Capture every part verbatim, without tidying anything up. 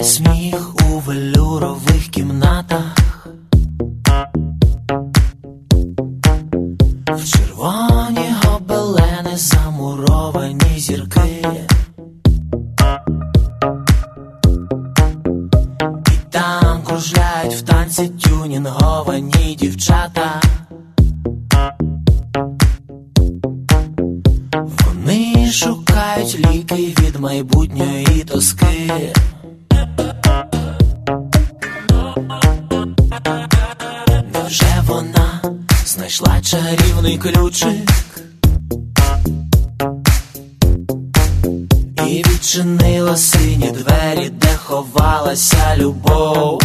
сміх у велюрових кімнатах, в червоні гобелени замуровані зірки. І там кружляють в танці тюнінговані дівчата. Вони шукають ліки від майбутньої тоски. Невже вона знайшла чарівний ключик і відчинила сині двері, де ховалася любов?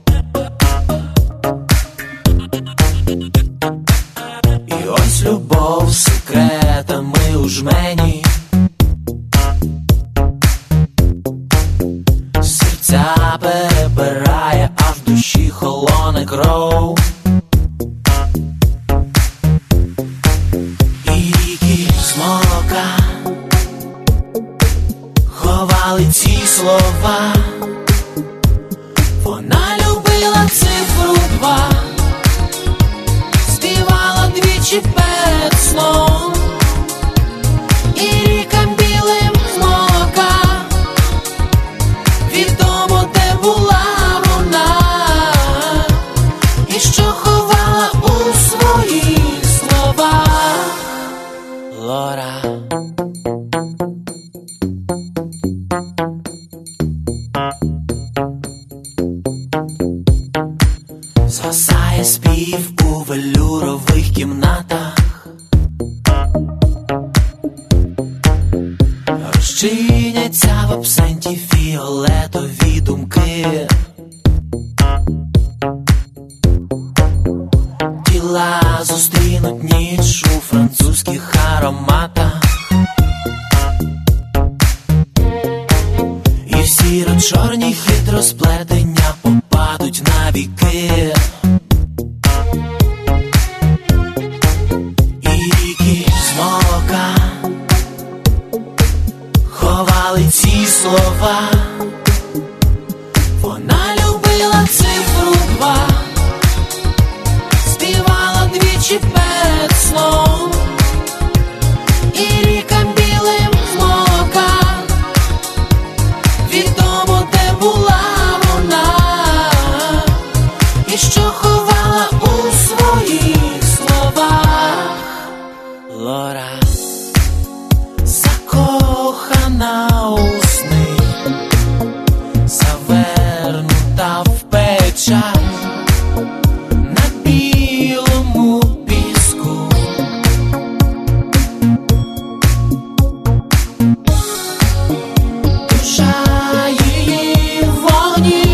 І ось любов з секретами у жмені, серця перебирає, а в душі холоне кров. І ріки з молока ховали ці слова. Вона любила цифру два, співала двічі перед сном. І рікам білим з молока відомо, де була вона, і що ховала у своїх словах. Лора. Згасає спів у велюрових кімнатах, розчиняться в абсенті фіолетові думки. Тіла зустрінуть ніч у французьких ароматах, і в сіро-чорні хитросплетення попадуть на віки. І ріки з молока ховали ці слова. Вона любила цифру два, співала двічі перед сном. І рікам білим з молока відомо, де була вона, і що ховала у своїх словах. Лора. Закохана у сни, завернута в печаль на білому піску. Душа її в вогні,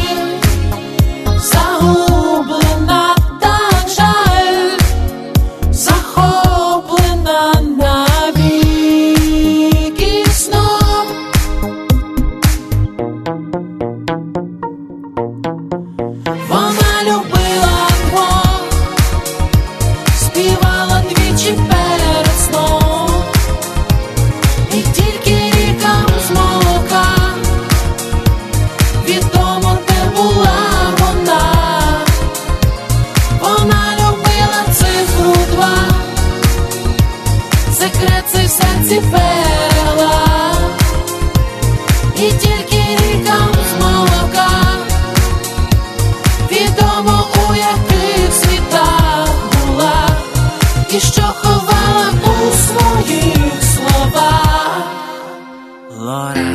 загублена, так жаль, захоплена навіки сном. Вона любила двох, співала двічі перед сном. І тільки рікам з молока відомо, де була вона. Вона любила цифру два, секрет цей в серці перела. І тільки рікам з молока відомо, у яких світах була, і що ховала у своїх словах. Лора.